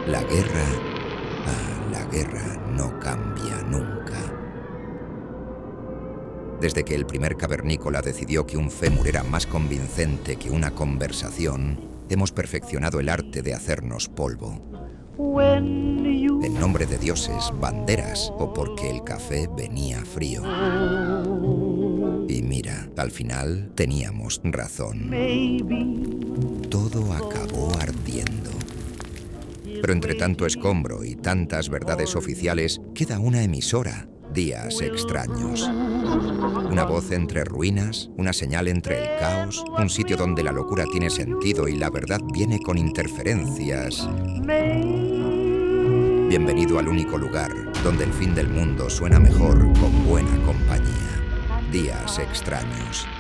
La guerra, la guerra no cambia nunca. Desde que el primer cavernícola decidió que un fémur era más convincente que una conversación, hemos perfeccionado el arte de hacernos polvo. En nombre de dioses, banderas o porque el café venía frío. Y mira, al final teníamos razón. Todo acabó ardiendo. Pero entre tanto escombro y tantas verdades oficiales, queda una emisora, Días Extraños. Una voz entre ruinas, una señal entre el caos, un sitio donde la locura tiene sentido y la verdad viene con interferencias. Bienvenido al único lugar donde el fin del mundo suena mejor con buena compañía. Días Extraños.